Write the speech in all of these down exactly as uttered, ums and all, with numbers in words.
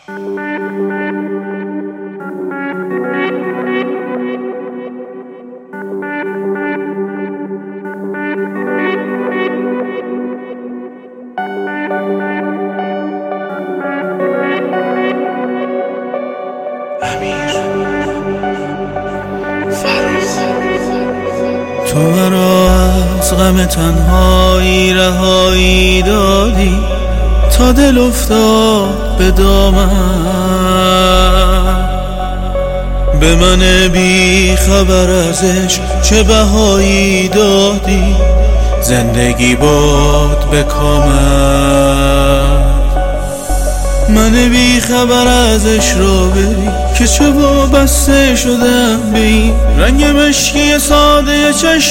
تو مرا از غم تنهایی رهایی دادی تا دل افتاد به دامن، به من بی خبر ازش چه بهایی دادی، زندگی باد به کامل. من بی خبر ازش رو بری که چه وابسته شدم به این رنگ مشکی ساده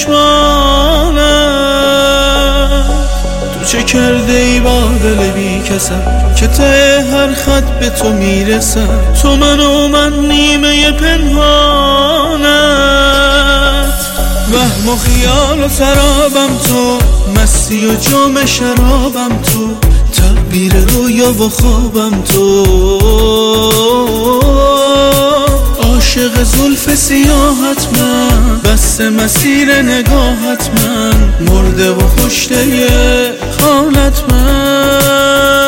چشمانم. تو چه کرده ای با دل بی کسم که ته هر خط به تو میرسم، تو من و من نیمه پنهانت. وهم و خیال و سرابم تو، مستی و جام شرابم تو، تعبیر رویا و خوابم تو، عاشق زلف سیاحت من، بسته مسیر نگاهت من، مرده و کشته حالت من.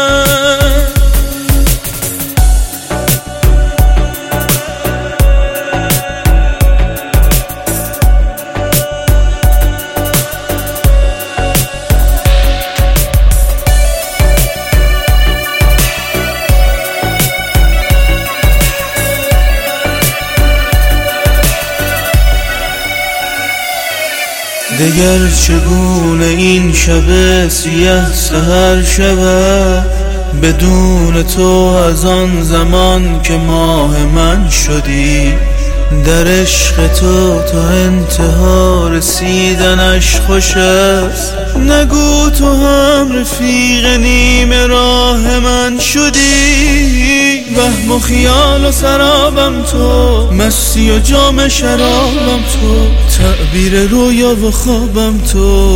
دگر چگونه این شب سیاه سحر شود بدون تو، از آن زمان که ماه من شدی. در عشق تو تا انتها رسیدنش خوش است، نگو تو هم رفیق نیمه راه من شدی. وهم و خیال و سرابم تو، مستی و جام شرابم تو، تعبیر رویا و خوابم تو،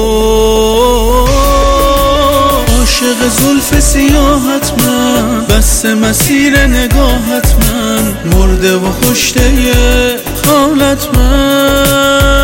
عاشق زلف سیاحت من، بسته مسیر نگاهت من، مرده و کشته حالت من.